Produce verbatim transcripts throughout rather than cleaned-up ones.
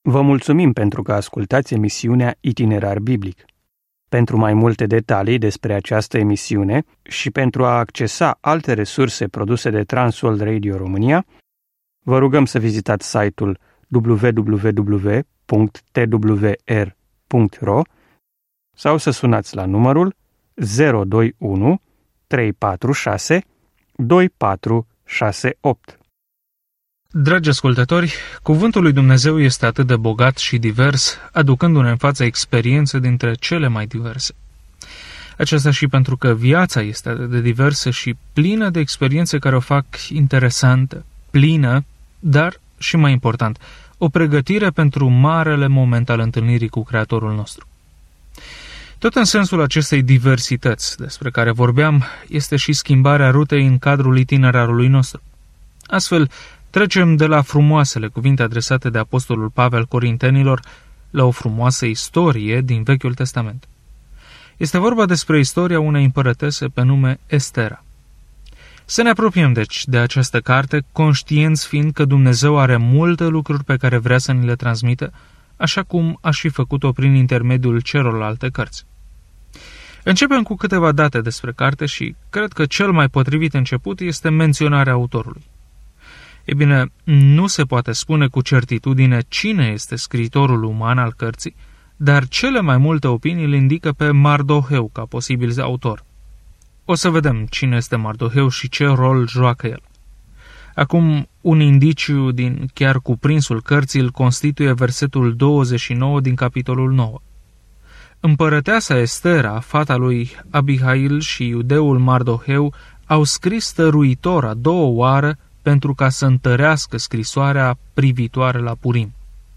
Vă mulțumim pentru că ascultați emisiunea Itinerar Biblic. Pentru mai multe detalii despre această emisiune și pentru a accesa alte resurse produse de Transworld Radio România, vă rugăm să vizitați site-ul w w w punct t w r punct r o sau să sunați la numărul zero doi unu trei patru șase doi patru șase opt. Dragi ascultători, cuvântul lui Dumnezeu este atât de bogat și divers, aducându-ne în fața experiențe dintre cele mai diverse. Aceasta și pentru că viața este atât de diversă și plină de experiențe care o fac interesantă, plină, dar și mai important, o pregătire pentru marele moment al întâlnirii cu Creatorul nostru. Tot în sensul acestei diversități despre care vorbeam, este și schimbarea rutei în cadrul itinerarului nostru. Astfel, trecem de la frumoasele cuvinte adresate de Apostolul Pavel Corintenilor la o frumoasă istorie din Vechiul Testament. Este vorba despre istoria unei împărătese pe nume Estera. Să ne apropiem, deci, de această carte, conștienți fiind că Dumnezeu are multe lucruri pe care vrea să ni le transmită, așa cum a și făcut-o prin intermediul celorlalte cărți. Începem cu câteva date despre carte și cred că cel mai potrivit început este menționarea autorului. Ei bine, nu se poate spune cu certitudine cine este scriitorul uman al cărții, dar cele mai multe opinii îl indică pe Mardoheu ca posibil autor. O să vedem cine este Mardoheu și ce rol joacă el. Acum, un indiciu din chiar cuprinsul cărții îl constituie versetul douăzeci și nouă din capitolul nouă. Împărăteasa Estera, fata lui Abihail și iudeul Mardoheu au scris stăruitor a doua oară pentru ca să întărească scrisoarea privitoare la Purim.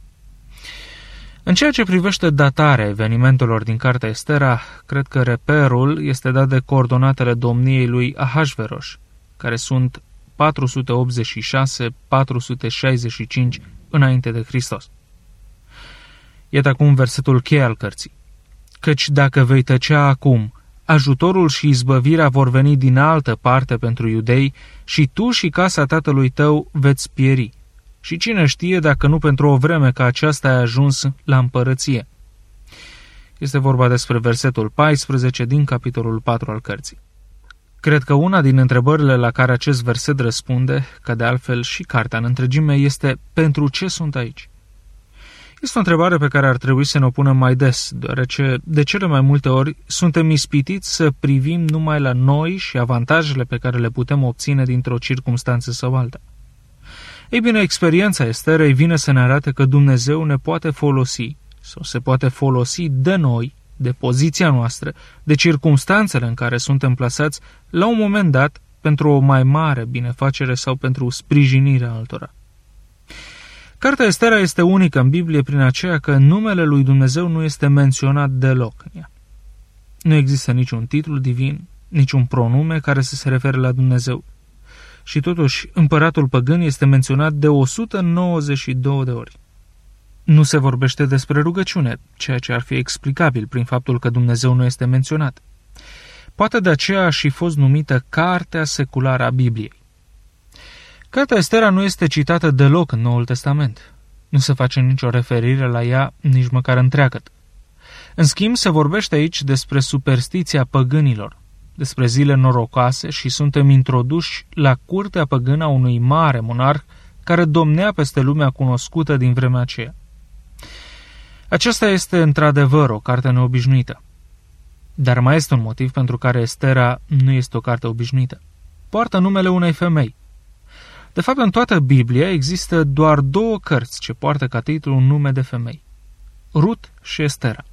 În ceea ce privește datarea evenimentelor din cartea Estera, cred că reperul este dat de coordonatele domniei lui Ahasveros, care sunt patru sute optzeci și șase - patru sute șaizeci și cinci înainte de Hristos. Iată acum versetul cheie al cărții. Căci dacă vei tăcea acum, ajutorul și izbăvirea vor veni din altă parte pentru iudei și tu și casa tatălui tău veți pieri. Și cine știe dacă nu pentru o vreme ca aceasta ai ajuns la împărăție. Este vorba despre versetul paisprezece din capitolul patru al cărții. Cred că una din întrebările la care acest verset răspunde, ca de altfel și cartea în întregime, este pentru ce sunt aici? Este o întrebare pe care ar trebui să ne o punem mai des, deoarece de cele mai multe ori suntem ispitiți să privim numai la noi și avantajele pe care le putem obține dintr-o circumstanță sau alta. Ei bine, experiența Esterei vine să ne arate că Dumnezeu ne poate folosi sau se poate folosi de noi, de poziția noastră, de circumstanțele în care suntem plasați la un moment dat pentru o mai mare binefacere sau pentru sprijinirea altora. Cartea Estera este unică în Biblie prin aceea că numele lui Dumnezeu nu este menționat deloc în ea. Nu există niciun titlu divin, niciun pronume care să se refere la Dumnezeu. Și totuși, împăratul păgân este menționat de o sută nouăzeci și două de ori. Nu se vorbește despre rugăciune, ceea ce ar fi explicabil prin faptul că Dumnezeu nu este menționat. Poate de aceea a și fost numită Cartea Seculară a Bibliei. Cartea Estera nu este citată deloc în Noul Testament. Nu se face nicio referire la ea, nici măcar întreagăt. În schimb, se vorbește aici despre superstiția păgânilor, despre zile norocoase și suntem introduși la curtea păgână a unui mare monarh care domnea peste lumea cunoscută din vremea aceea. Aceasta este într-adevăr o carte neobișnuită. Dar mai este un motiv pentru care Estera nu este o carte obișnuită. Poartă numele unei femei. De fapt, în toată Biblia există doar două cărți ce poartă ca titlu un nume de femei. Rut și Estera.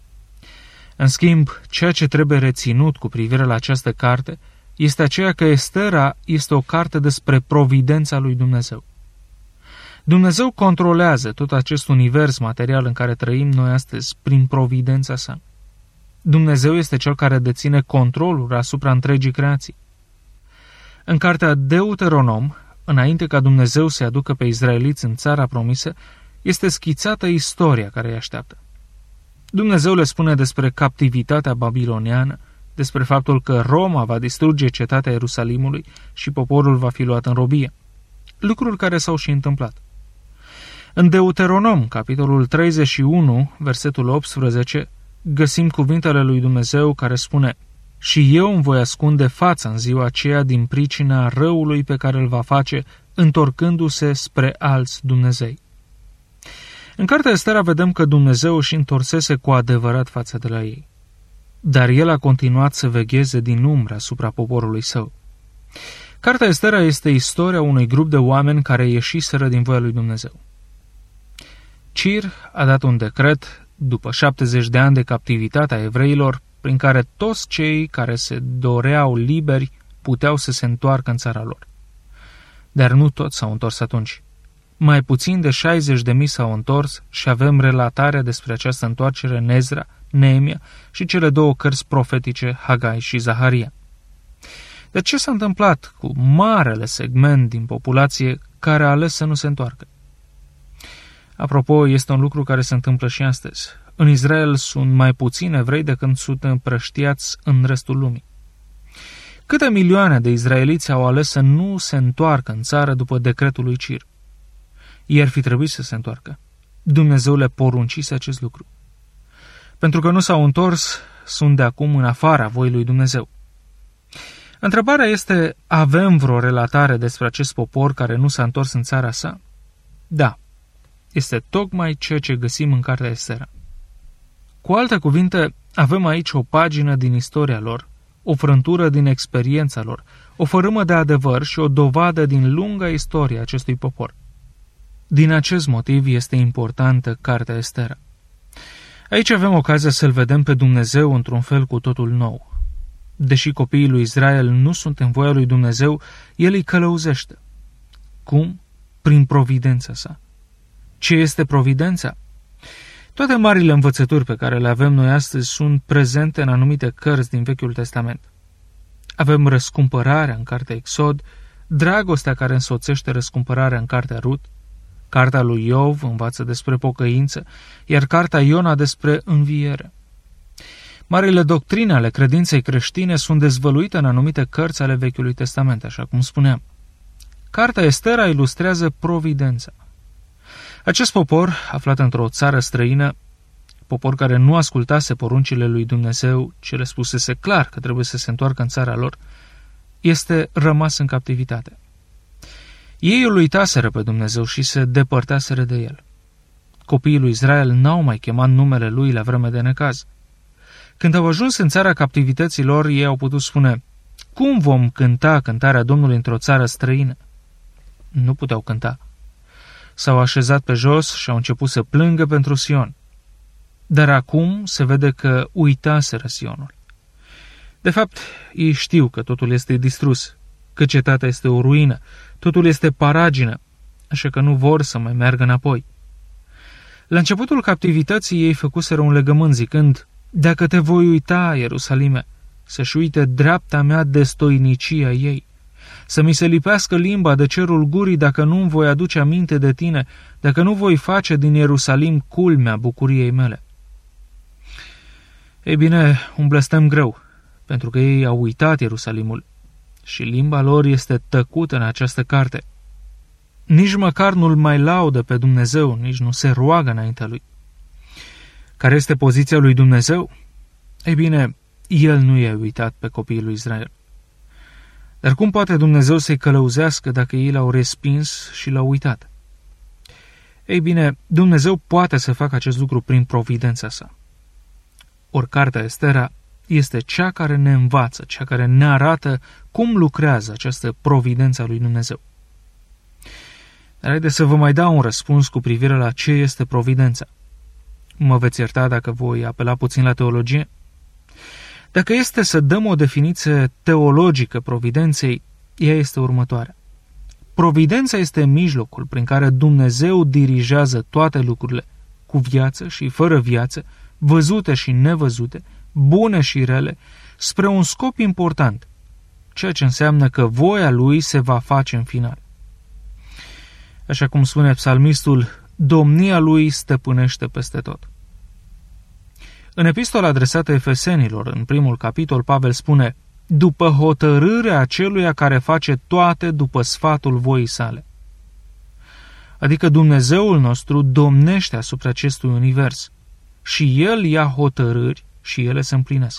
În schimb, ceea ce trebuie reținut cu privire la această carte este aceea că Estera este o carte despre providența lui Dumnezeu. Dumnezeu controlează tot acest univers material în care trăim noi astăzi prin providența sa. Dumnezeu este cel care deține controlul asupra întregii creații. În cartea Deuteronom, înainte ca Dumnezeu să aducă pe izraeliți în țara promisă, este schițată istoria care îi așteaptă. Dumnezeu le spune despre captivitatea babiloniană, despre faptul că Roma va distruge cetatea Ierusalimului și poporul va fi luat în robie. Lucruri care s-au și întâmplat. În Deuteronom, capitolul treizeci și unu, versetul optsprezece, găsim cuvintele lui Dumnezeu care spune: și eu îmi voi ascunde fața în ziua aceea din pricina răului pe care îl va face, întorcându-se spre alți Dumnezei. În cartea Estera vedem că Dumnezeu își întorsese cu adevărat fața de la ei, dar el a continuat să vegheze din umbră asupra poporului său. Cartea Estera este istoria unui grup de oameni care ieșiseră din voia lui Dumnezeu. Cir a dat un decret, după șaptezeci de ani de captivitate a evreilor, prin care toți cei care se doreau liberi puteau să se întoarcă în țara lor. Dar nu toți s-au întors atunci. Mai puțin de șaizeci de mii s-au întors și avem relatarea despre această întoarcere în Ezra, Neemia și cele două cărți profetice, Hagai și Zaharia. De ce s-a întâmplat cu marele segment din populație care a ales să nu se întoarcă? Apropo, este un lucru care se întâmplă și astăzi. În Israel sunt mai puțini evrei decât sunt împrăștiați în restul lumii. Câte milioane de izraeliți au ales să nu se întoarcă în țară după decretul lui Cir? Ei ar fi trebuit să se întoarcă. Dumnezeu le poruncise acest lucru. Pentru că nu s-au întors, sunt de acum în afara voii lui Dumnezeu. Întrebarea este, avem vreo relatare despre acest popor care nu s-a întors în țara sa? Da, este tocmai ceea ce găsim în cartea Estera. Cu alte cuvinte, avem aici o pagină din istoria lor, o frântură din experiența lor, o fărâmă de adevăr și o dovadă din lunga istorie a acestui popor. Din acest motiv este importantă cartea Estera. Aici avem ocazia să-L vedem pe Dumnezeu într-un fel cu totul nou. Deși copiii lui Israel nu sunt în voia lui Dumnezeu, El îi călăuzește. Cum? Prin providența sa. Ce este providența? Toate marile învățături pe care le avem noi astăzi sunt prezente în anumite cărți din Vechiul Testament. Avem răscumpărarea în cartea Exod, dragostea care însoțește răscumpărarea în cartea Rut, cartea lui Iov învață despre pocăință, iar cartea Iona despre înviere. Marile doctrine ale credinței creștine sunt dezvăluite în anumite cărți ale Vechiului Testament, așa cum spuneam. Cartea Estera ilustrează providența. Acest popor, aflat într-o țară străină, popor care nu ascultase poruncile lui Dumnezeu, ce le spusese clar că trebuie să se întoarcă în țara lor, este rămas în captivitate. Ei îl uitaseră pe Dumnezeu și se depărtaseră de el. Copiii lui Israel n-au mai chemat numele lui la vreme de necaz. Când au ajuns în țara captivității lor, ei au putut spune: cum vom cânta cântarea Domnului într-o țară străină? Nu puteau cânta. S-au așezat pe jos și au început să plângă pentru Sion. Dar acum se vede că uitaseră Sionul. De fapt, ei știu că totul este distrus, că cetatea este o ruină, totul este paragină, așa că nu vor să mai meargă înapoi. La începutul captivității ei făcuseră un legământ zicând: dacă te voi uita, Ierusalime, să-și uite dreapta mea destoinicia ei, să mi se lipească limba de cerul gurii dacă nu-mi voi aduce aminte de tine, dacă nu voi face din Ierusalim culmea bucuriei mele. Ei bine, un blestem greu, pentru că ei au uitat Ierusalimul și limba lor este tăcută în această carte. Nici măcar nu-L mai laudă pe Dumnezeu, nici nu se roagă înaintea Lui. Care este poziția lui Dumnezeu? Ei bine, El nu i-a uitat pe copiii lui Israel. Dar cum poate Dumnezeu să-i călăuzească dacă ei l-au respins și l-au uitat? Ei bine, Dumnezeu poate să facă acest lucru prin providența sa. Ori cartea Estera este cea care ne învață, cea care ne arată cum lucrează această providență a lui Dumnezeu. Dar haideți să vă mai dau un răspuns cu privire la ce este providența. Mă veți ierta dacă voi apela puțin la teologie? Dacă este să dăm o definiție teologică providenței, ea este următoarea. Providența este mijlocul prin care Dumnezeu dirigează toate lucrurile, cu viață și fără viață, văzute și nevăzute, bune și rele, spre un scop important, ceea ce înseamnă că voia Lui se va face în final. Așa cum spune psalmistul, domnia Lui stăpânește peste tot. În epistola adresată Efesenilor, în primul capitol, Pavel spune: după hotărârea aceluia care face toate după sfatul voii sale. adică Dumnezeul nostru domnește asupra acestui univers și El ia hotărâri și ele se împlinesc.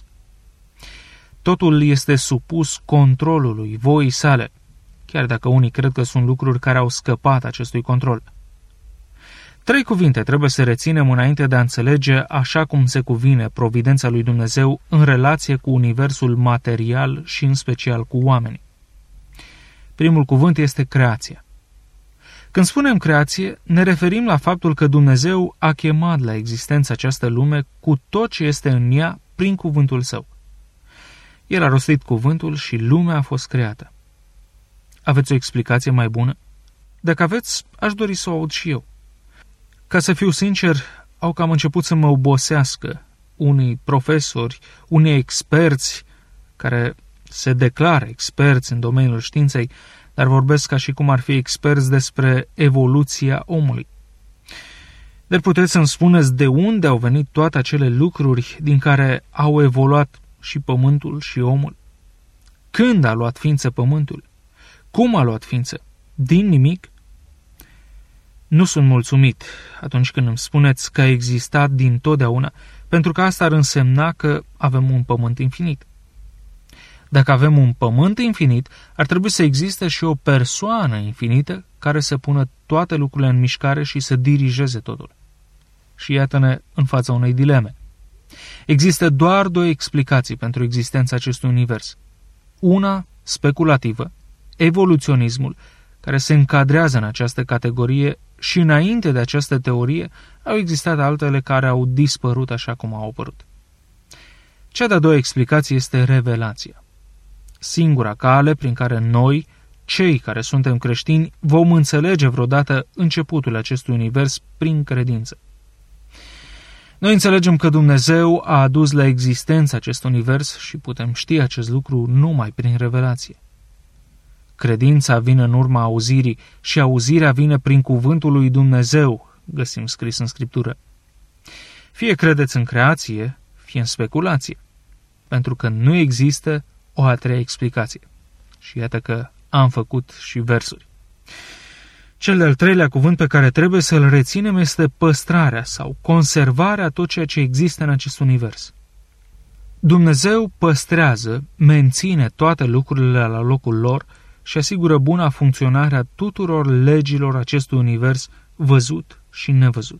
Totul este supus controlului, voii sale, chiar dacă unii cred că sunt lucruri care au scăpat acestui control. Trei cuvinte trebuie să reținem înainte de a înțelege așa cum se cuvine providența lui Dumnezeu în relație cu universul material și în special cu oamenii. Primul cuvânt este creația. Când spunem creație, ne referim la faptul că Dumnezeu a chemat la existență această lume cu tot ce este în ea prin cuvântul Său. El a rostit cuvântul și lumea a fost creată. Aveți o explicație mai bună? Dacă aveți, aș dori să o aud și eu. Ca să fiu sincer, au cam început să mă obosească unii profesori, unii experți care se declară experți în domeniul științei, dar vorbesc ca și cum ar fi experți despre evoluția omului. Dar puteți să-mi spuneți de unde au venit toate acele lucruri din care au evoluat și pământul și omul? Când a luat ființă pământul? Cum a luat ființă? Din nimic? Nu sunt mulțumit atunci când îmi spuneți că a existat dintotdeauna, pentru că asta ar însemna că avem un pământ infinit. Dacă avem un pământ infinit, ar trebui să existe și o persoană infinită care să pună toate lucrurile în mișcare și să dirigeze totul. Și iată-ne în fața unei dileme. Există doar două explicații pentru existența acestui univers. Una speculativă, evoluționismul, care se încadrează în această categorie, și înainte de această teorie au existat altele care au dispărut așa cum au apărut. Cea de-a doua explicație este revelația. Singura cale prin care noi, cei care suntem creștini, vom înțelege vreodată începutul acestui univers prin credință. Noi înțelegem că Dumnezeu a adus la existență acest univers și putem ști acest lucru numai prin revelație. Credința vine în urma auzirii și auzirea vine prin cuvântul lui Dumnezeu, găsim scris în Scriptură. Fie credeți în creație, fie în speculație, pentru că nu există o a treia explicație. Și iată că am făcut și versuri. Cel de-al treilea cuvânt pe care trebuie să-l reținem este păstrarea sau conservarea tot ceea ce există în acest univers. Dumnezeu păstrează, menține toate lucrurile la locul lor și asigură buna funcționare a tuturor legilor acestui univers văzut și nevăzut.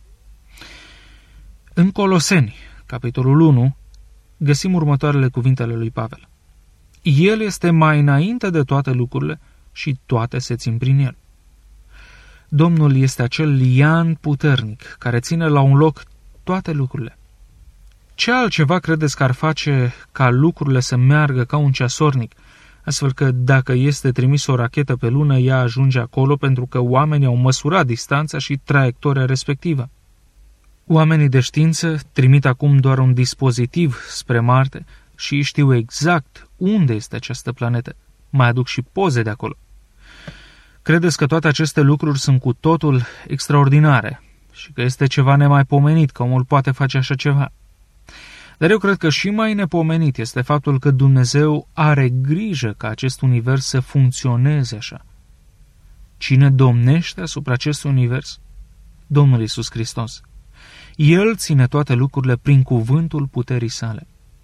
În Coloseni, capitolul unu, găsim următoarele cuvinte ale lui Pavel. El este mai înainte de toate lucrurile și toate se țin prin el. Domnul este acel lian puternic care ține la un loc toate lucrurile. Ce altceva credeți că ar face ca lucrurile să meargă ca un ceasornic, astfel că dacă este trimis o rachetă pe lună, ea ajunge acolo pentru că oamenii au măsurat distanța și traiectoria respectivă? Oamenii de știință trimit acum doar un dispozitiv spre Marte și știu exact unde este această planetă. Mai aduc și poze de acolo. Credeți că toate aceste lucruri sunt cu totul extraordinare și că este ceva nemaipomenit că omul poate face așa ceva? Dar eu cred că și mai nepomenit este faptul că Dumnezeu are grijă ca acest univers să funcționeze așa. Cine domnește asupra acestui univers? Domnul Iisus Hristos. El ține toate lucrurile prin cuvântul puterii sale.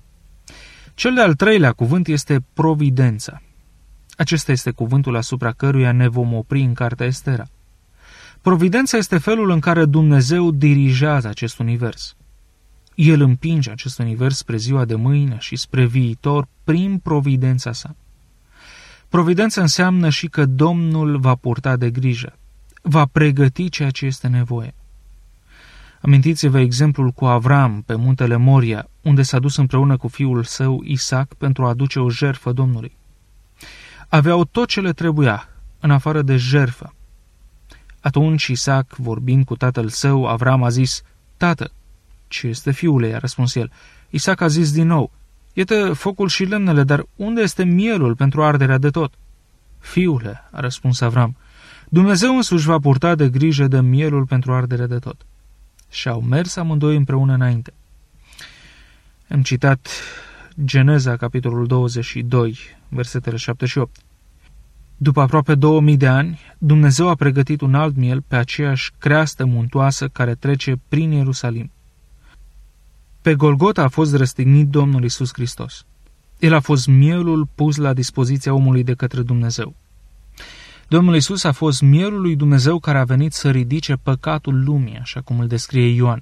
Cel de-al treilea cuvânt este providența. Acesta este cuvântul asupra căruia ne vom opri în cartea Estera. Providența este felul în care Dumnezeu dirigează acest univers. El împinge acest univers spre ziua de mâine și spre viitor prin providența sa. Providența înseamnă și că Domnul va purta de grijă, va pregăti ceea ce este nevoie. Amintiți-vă exemplul cu Avram pe muntele Moria, unde s-a dus împreună cu fiul său Isaac pentru a aduce o jertfă Domnului. Aveau tot ce le trebuia, în afară de jertfă. Atunci Isaac, vorbind cu tatăl său, Avram a zis, Tată, ce este fiule? I-a răspuns el. Isaac a zis din nou, iată focul și lemnele, dar unde este mielul pentru arderea de tot? Fiule, a răspuns Avram, Dumnezeu însuși va purta de grijă de mielul pentru arderea de tot. Și au mers amândoi împreună înainte. Am citat Geneza, capitolul douăzeci și doi, versetele șapte și opt. După aproape două mii de ani, Dumnezeu a pregătit un alt miel pe aceeași creastă muntoasă care trece prin Ierusalim. Pe Golgota a fost răstignit Domnul Iisus Hristos. El a fost mielul pus la dispoziția omului de către Dumnezeu. Domnul Iisus a fost mielul lui Dumnezeu care a venit să ridice păcatul lumii, așa cum îl descrie Ioan.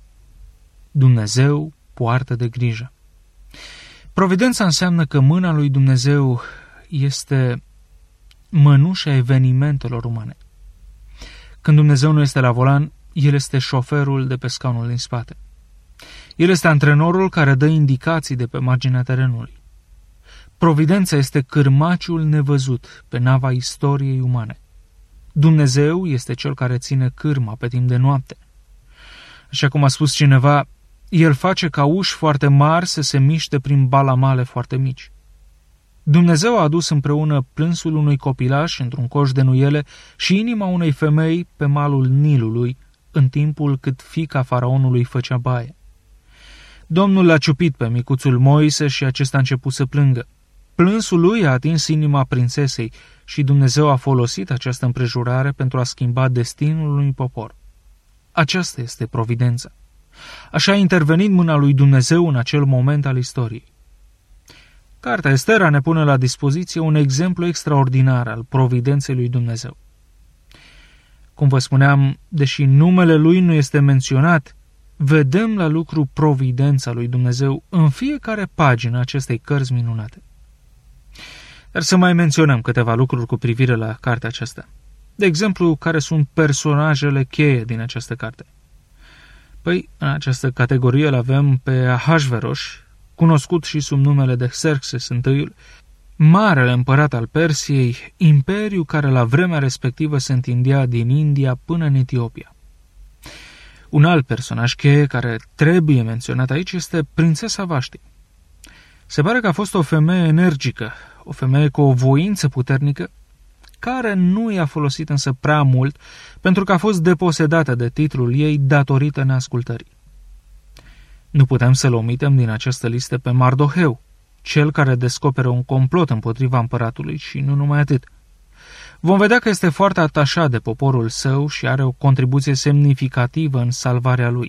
Dumnezeu poartă de grijă. Providența înseamnă că mâna lui Dumnezeu este mănușa evenimentelor umane. Când Dumnezeu nu este la volan, El este șoferul de pe scaunul din spate. El este antrenorul care dă indicații de pe marginea terenului. Providența este cârmaciul nevăzut pe nava istoriei umane. Dumnezeu este Cel care ține cârma pe timp de noapte. Așa cum a spus cineva, El face ca uși foarte mari să se miște prin balamale foarte mici. Dumnezeu a adus împreună plânsul unui copilaș într-un coș de nuiele și inima unei femei pe malul Nilului, în timpul cât fiica faraonului făcea baie. Domnul l-a ciupit pe micuțul Moise și acesta a început să plângă. Plânsul lui a atins inima prințesei și Dumnezeu a folosit această împrejurare pentru a schimba destinul unui popor. Aceasta este providența. Așa a intervenit mâna lui Dumnezeu în acel moment al istoriei. Cartea Estera ne pune la dispoziție un exemplu extraordinar al providenței lui Dumnezeu. Cum vă spuneam, deși numele lui nu este menționat, vedem la lucru providența lui Dumnezeu în fiecare pagină acestei cărți minunate. Dar să mai menționăm câteva lucruri cu privire la cartea aceasta. De exemplu, care sunt personajele cheie din această carte. Păi, în această categorie îl avem pe Ahasveros, cunoscut și sub numele de Xerxes I, marele împărat al Persiei, imperiu care la vremea respectivă se întindea din India până în Etiopia. Un alt personaj cheie care trebuie menționat aici este prințesa Vaști. Se pare că a fost o femeie energică, o femeie cu o voință puternică, care nu i-a folosit însă prea mult, pentru că a fost deposedată de titlul ei datorită neascultării. Nu putem să-l omitem din această listă pe Mardoheu, cel care descoperă un complot împotriva împăratului și nu numai atât. Vom vedea că este foarte atașat de poporul său și are o contribuție semnificativă în salvarea lui.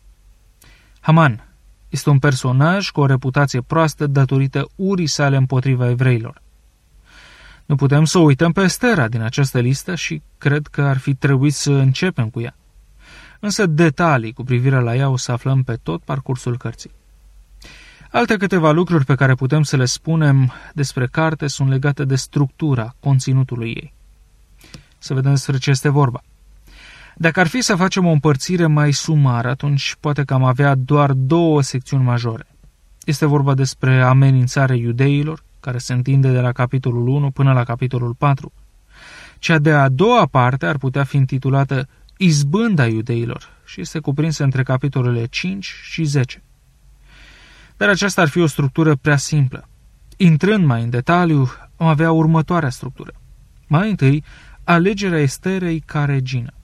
Haman este un personaj cu o reputație proastă datorită urii sale împotriva evreilor. Nu putem să o uităm pe Estera din această listă și cred că ar fi trebuit să începem cu ea. Însă detalii cu privire la ea o să aflăm pe tot parcursul cărții. Alte câteva lucruri pe care putem să le spunem despre carte sunt legate de structura conținutului ei. Să vedem despre ce este vorba. Dacă ar fi să facem o împărțire mai sumară, atunci poate că am avea doar două secțiuni majore. Este vorba despre amenințarea iudeilor, care se întinde de la capitolul unu până la capitolul patru. Cea de-a doua parte ar putea fi intitulată Izbânda iudeilor și este cuprinsă între capitolele cinci și zece. Dar aceasta ar fi o structură prea simplă. Intrând mai în detaliu, am avea următoarea structură. Mai întâi, alegerea Esterei ca regină.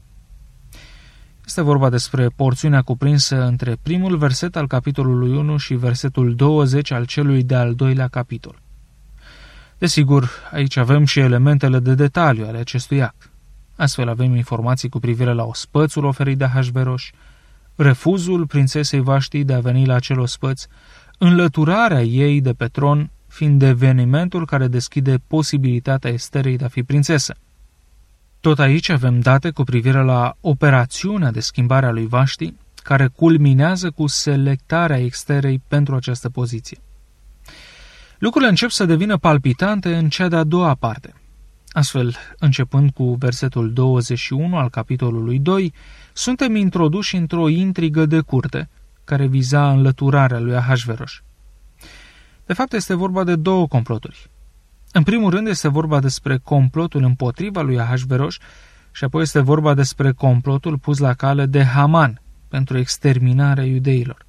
Este vorba despre porțiunea cuprinsă între primul verset al capitolului unu și versetul douăzeci al celui de-al doilea capitol. Desigur, aici avem și elementele de detaliu ale acestui act. Astfel avem informații cu privire la ospățul oferit de Ahasveros, refuzul prințesei Vaști de a veni la acel ospăț, înlăturarea ei de pe tron fiind evenimentul care deschide posibilitatea Esterei de a fi prințesă. Tot aici avem date cu privire la operațiunea de schimbare a lui Vaști, care culminează cu selectarea Esterei pentru această poziție. Lucrurile încep să devină palpitante în cea de-a doua parte. Astfel, începând cu versetul douăzeci și unu al capitolului doi, suntem introduși într-o intrigă de curte, care viza înlăturarea lui Ahasveros. De fapt, este vorba de două comploturi. În primul rând este vorba despre complotul împotriva lui Ahasveros și apoi este vorba despre complotul pus la cale de Haman pentru exterminarea iudeilor.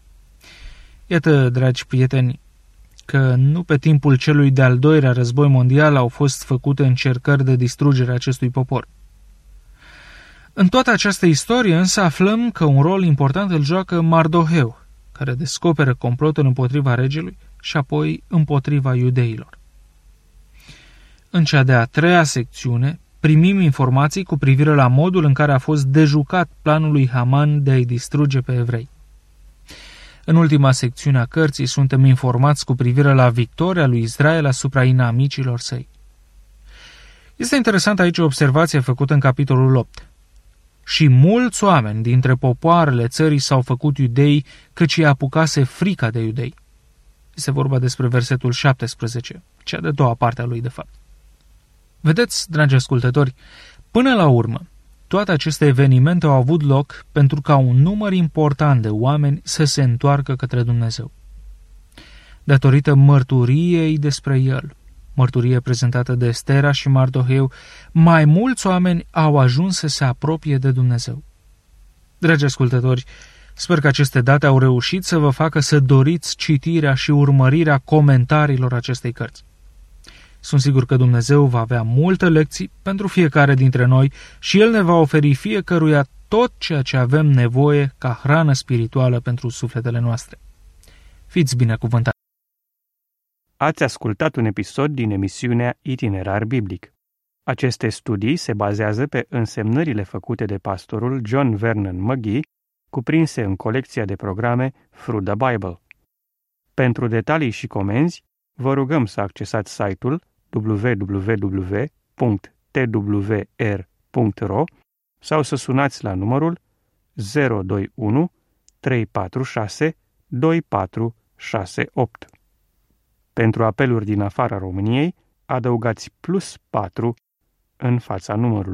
Iată, dragi prieteni, că nu pe timpul celui de-al doilea război mondial au fost făcute încercări de distrugere a acestui popor. În toată această istorie însă aflăm că un rol important îl joacă Mardoheu, care descoperă complotul împotriva regelui și apoi împotriva iudeilor. în cea de-a treia secțiune, primim informații cu privire la modul în care a fost dejucat planul lui Haman de a-i distruge pe evrei. În ultima secțiune a cărții suntem informați cu privire la victoria lui Israel asupra inamicilor săi. Este interesant aici o observație făcută în capitolul opt. Și mulți oameni dintre popoarele țării s-au făcut iudei, căci i-a apucase frica de iudei. Este vorba despre versetul șaptesprezece, cea de doua parte a lui de fapt. Vedeți, dragi ascultători, până la urmă, toate aceste evenimente au avut loc pentru ca un număr important de oameni să se întoarcă către Dumnezeu. Datorită mărturiei despre el, mărturie prezentată de Estera și Mardoheu, mai mulți oameni au ajuns să se apropie de Dumnezeu. Dragi ascultători, sper că aceste date au reușit să vă facă să doriți citirea și urmărirea comentariilor acestei cărți. Sunt sigur că Dumnezeu va avea multe lecții pentru fiecare dintre noi și El ne va oferi fiecăruia tot ceea ce avem nevoie ca hrană spirituală pentru sufletele noastre. Fiți binecuvântați! Ați ascultat un episod din emisiunea Itinerar Biblic. Aceste studii se bazează pe însemnările făcute de pastorul John Vernon McGee, cuprinse în colecția de programe Through the Bible. Pentru detalii și comenzi, vă rugăm să accesați site-ul w w w punct t w r punct r o sau să sunați la numărul zero doi unu trei patru șase doi patru șase opt. Pentru apeluri din afara României, adăugați plus patru în fața numărului.